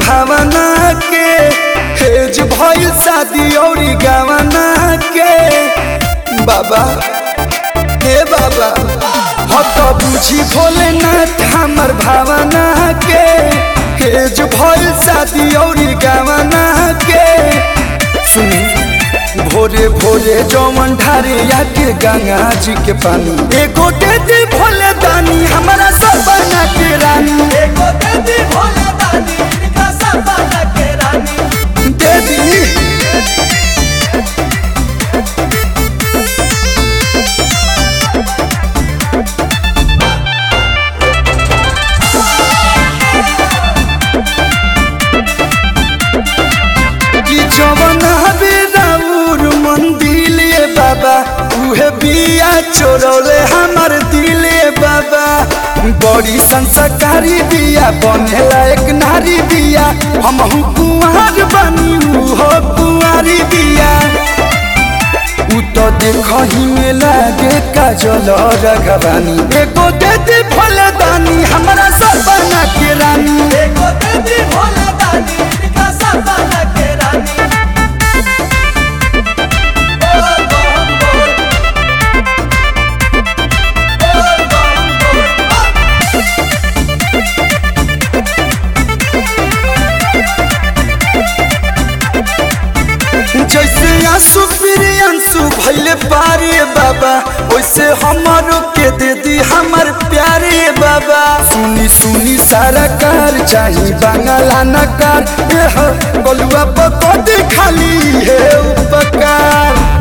भावना के हेज भइल शादी औरी गवना के बाबा हे बाबा हो तो बुझी भोलेनाथ हमर भावना के हेज भइल शादी औरी गवना के सुनी भोरे भोरे जौवन ढारे आके गंगा जी के पानी एगो दे दी भोले दानी हमारा सपना के रानी एगो दे दी भोले दानी इनका सपना के रानी दे दी जवन हबे राउर मन दिले बाबा उहे बिया चोरौले हमर दिले बाबा बड़ी संस्कारी बिया बनेला एक नारी बिया हमहु कुंवार बनी उहो कुंवारी बिया उ तो देखही में लागे काजल रघवानी एगो दे दी भोले दानी हमरा सपना के रानी एगो दे दी भोले दानी इनका सपना के रानी जैसे आंसू फिर आंसू भैले पारे बाबा वैसे हमारो के दे दी हमर प्यारे बाबा सुनी सुनी सारा कार चाही बांगला नकार गलुआ पकड़ खाली है उपकार